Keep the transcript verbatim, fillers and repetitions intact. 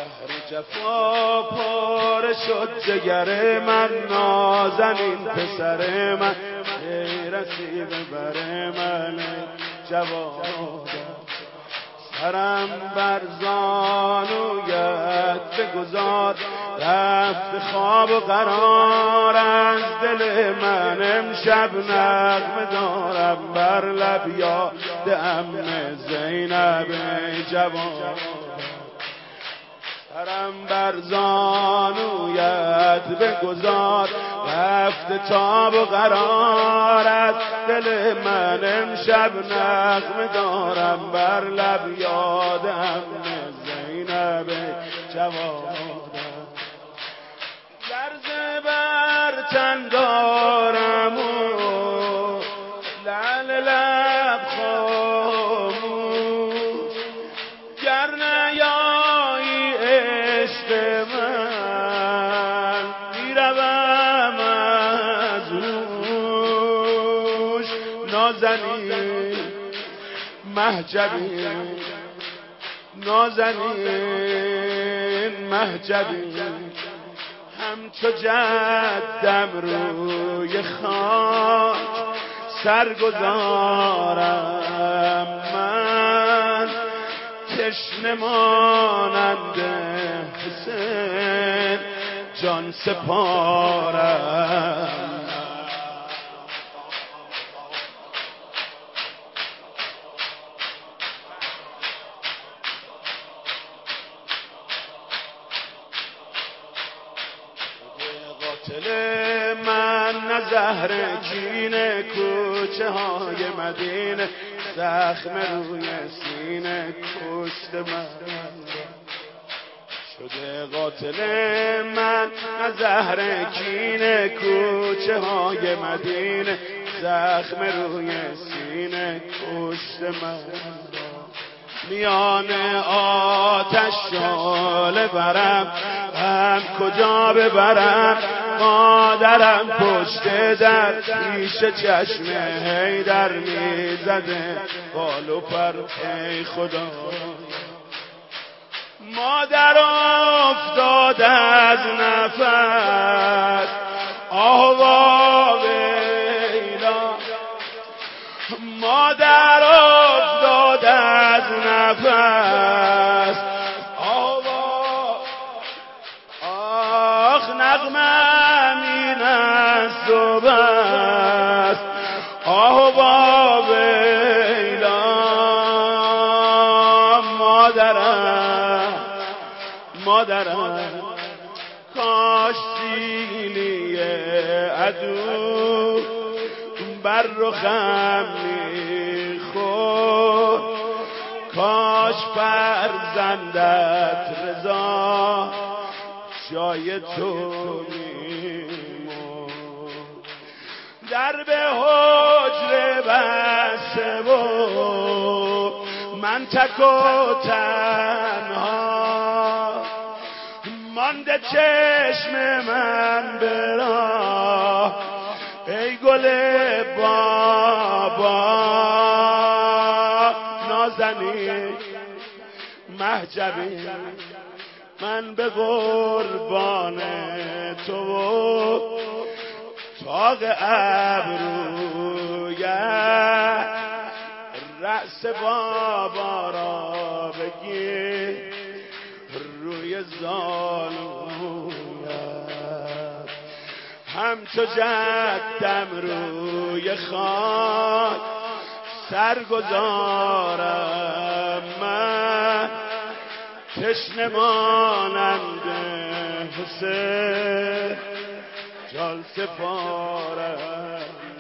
جفا پاره شد جگر من، نازنین پسر من، رسی به بر من جواد. سرم بر زانویت بگذار، رفت خواب و قرار از دل من. امشب نغمه دارم بر لب یاد عم زینب جواد. سرم بر زانویت بگذار، رفت تاب و قرار از دل من. امشب نغمه دارم بر لب یاد عم زینب جواد. لرزه بر تن دارم و لعل لب خاموش، گر نیایی عشق من میروم از روش. نازنین مهجبی، نازنین مهجبی، همچو جدم روی خاک سرگذارم من. تشنه مانند حسین جان سپارم. قاتل من نه زهر کینه، کوچه های مدینه زخم روی سینه کشت من شده. قاتل من نه زهر کینه، کوچه های مدینه زخم روی سینه کشت من. میان آتش شعله برم، هم کجا ببرم مادرم پشت در پیش چشم حیدر میزده بال و پر. ای خدا مادر افتاد از نفس، آه وا ویلا. مادر افتاد از نفس، آه وا. آخ نغمه این است و بس، آه وا ویلا. مادرم مادرم کاش سیلی عدو بر رخم میخورد، کاش فرزندت رضا جای تو میمرد. در به حجره بسته و من تک و تنها، مانده چشم من به راه ای گل بابا. نازنین مهجبی من به قربان تو، تاق ابرویت رأس بابا را بگیر روی زانویت. همچو جدم روی خاک سرگذارم من. تشنه مانند حسین جان سپارم.